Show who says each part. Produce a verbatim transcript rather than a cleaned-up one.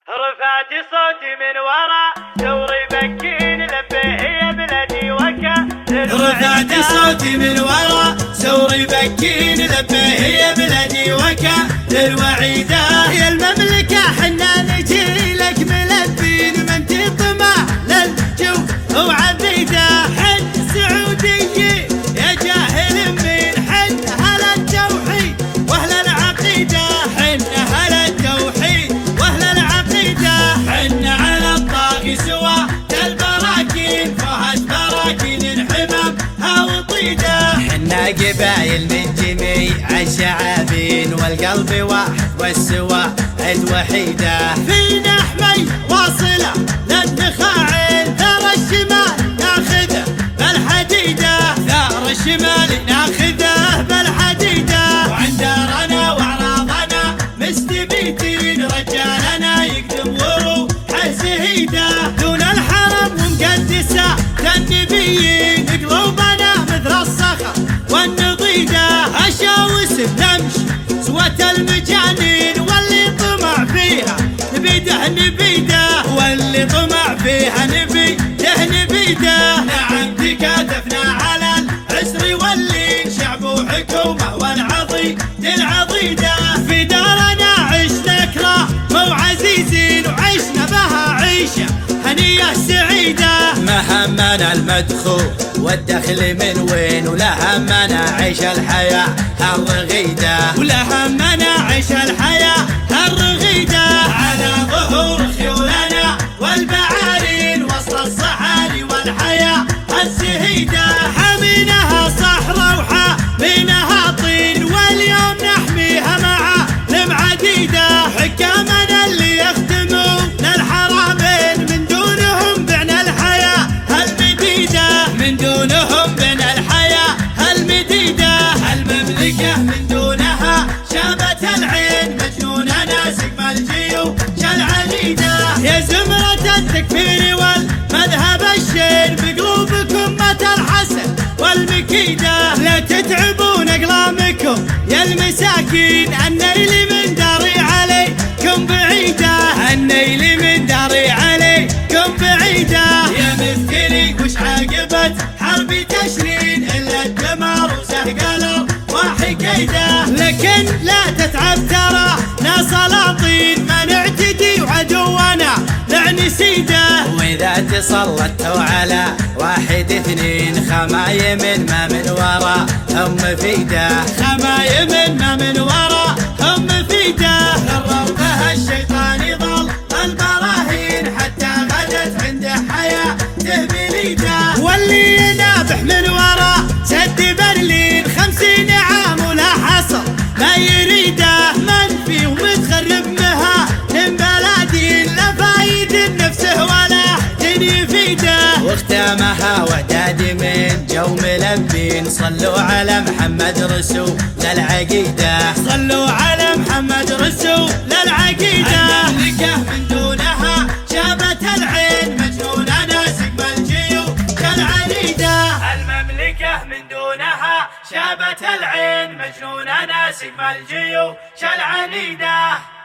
Speaker 1: رفعت صوتي من ورا ثوري بكين لبيه يا بلدي وكا.
Speaker 2: رفعت صوتي من ورا ثوري بكين لبيه يا بلدي وكا. للوعيدة يا المملكة حنا نجي لك ملبين من تطمع للجو وعبيده. حن سعودي يا جاهل من حن اهل التوحيد واهل العقيده. حن اهل التوحيد واهل العقيده. حن على الطاغي سوا البراكين فهد براكين انحمام وطيده. حنا قبايل من جميع الشعابين والقلب واحد والسوا عد وحيده. فينا حمي واصله للنخاعين ثار الشمال ناخذه بالحديده. ثار الشمال ناخذه بالحديده. وعند دارنا واعراضنا مستبيتين رجالنا يقدم وروح زهيده. دون الحرم ومقدسه للنبيين قلوبنا مثل الصخر والنضيده. اشاوس بنمشي سوة المجانين واللي طمع فيها نبيده نبيده. واللي طمع فيها نبيده نبيده. نعم تكاتفنا على العسر واللين شعب وحكومه والعضيد العضيده. في دارنا عشنا كرام وعزيزين وعشنا بها عيشه هنيه سعيده. ما همنا المدخول والدخل من وين ولا همنا عيش الحياه الرغيده. ولا همنا عيش الحياه الرغيده. على ظهور خيولنا والبعارين وسط الصحاري والحياه الزهيده. حمينها صحراء وحامينها طين واليوم نحميها مع المعديده. حكامنا اللي يخدمون الحرمين من دونهم بعنا الحياه المديده. من دونهم بعنا الحياه المديده. المملكه من دونها شابت العين مجنونه ناسك مالجيو شالعنيده. يا زمره التكفير والمذهب الشين بقلوبكم متى الحسن والمكيده. لا تتعبون اقلامكم يا المساكين النيل من داري عليكم بعيده. النيل من داري عليكم بعيده. يا مسكيني وش عاقبت حرب تشرين الا الدمار وسهقلر وحكيده. لكن لا تتعب ترى ناس سلاطين ما نعتدي وعدونا لعن سيده. واذا تسلطوا على واحد اثنين خمايم ما من ورا هم فيده. خمايم ما من ورا هم فيده. غرر بها الشيطان يظل البراهين حتى غدت عنده حياته بليده. واللي ينابح من ورا سد برلين خمسين عام ولا حصر ما يريده. منفي ومتخرب مها من بلادين لا فايد نفسه ولا دين يفيده. واختامها وعداد من جو ملبين صلوا على محمد رسول للعقيده. صلوا على محمد رسول للعقيده. المملكه من دونها شابت العين مجنونه ناسك مالجيو كالعنيده. المملكه من دونها شابت العين مجنونه ناسك مالجيو كالعنيده.